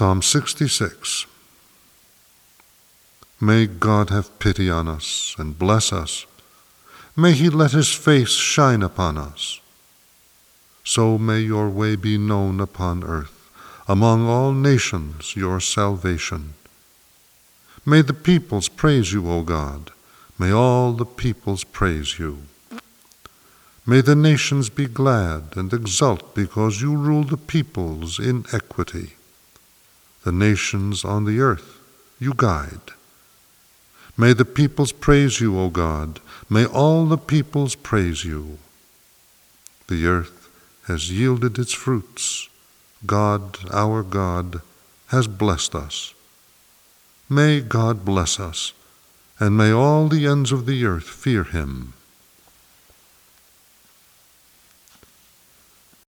Psalm 66. May God have pity on us and bless us. May he let his face shine upon us. So may your way be known upon earth, among all nations your salvation. May the peoples praise you, O God. May all the peoples praise you. May the nations be glad and exult because you rule the peoples in equity. The nations on the earth you guide. May the peoples praise you, O God. May all the peoples praise you. The earth has yielded its fruits. God, our God, has blessed us. May God bless us, and may all the ends of the earth fear him.